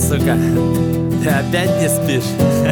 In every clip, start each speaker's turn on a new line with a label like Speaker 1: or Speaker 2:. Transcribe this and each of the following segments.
Speaker 1: сука, ты опять не спишь?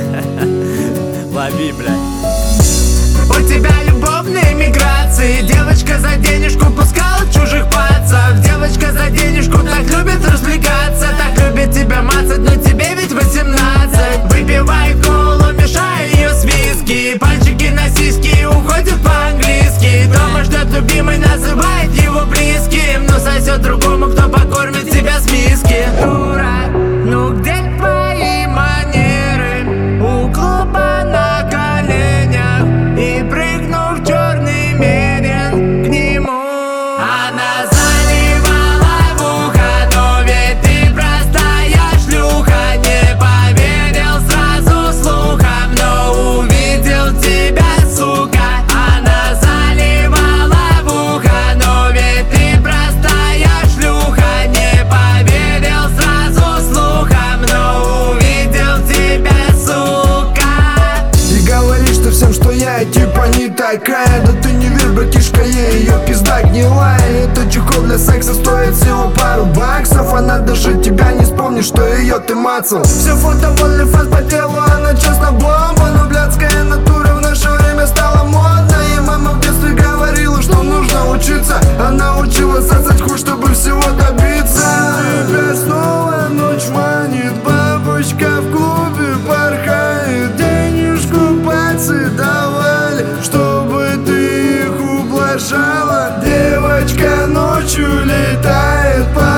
Speaker 1: Лови, блядь.
Speaker 2: У тебя любовные миграции. Девочка за денежку пускала чужих пацав. Девочка за денежку так любит развлекаться, так любит тебя мацать, но тебе ведь 18. Выпивает колу, мешая ее с виски. Пальчики на сиськи, уходит по-английски. Дома ждет любимый, называет его близким, но сосет другому, кто покормит тебя с миски. Дура, ну где твои манеры? У клуба на коленях и прыгнув в черный мерин к нему. Она заливала в ухо, но ведь ты простая шлюха. Не поверил сразу слухам, но увидел тебя, сука. Она заливала в ухо, но ведь ты простая шлюха. Не поверил сразу слухам, но увидел тебя, сука.
Speaker 3: И говоришь ты всем, что я типа не такая. Да ты не верь, братишка, ее пизда гнилая. Это чехол для секса стоит всего пару баксов. Она даже тебя не вспомнит, что ее ты мацал. Все фото в OnlyFans по делу, она честно бомба. Но блядская натура в наше время стала модной. И мама в детстве говорила, что нужно учиться. Она училась сосать хуй, чтобы всего добиться. Тебя снова ночь манит, бабочка в клубе порхает. Денежку пальцы давали, чтобы ты их ублажала. Девочка ночью летает по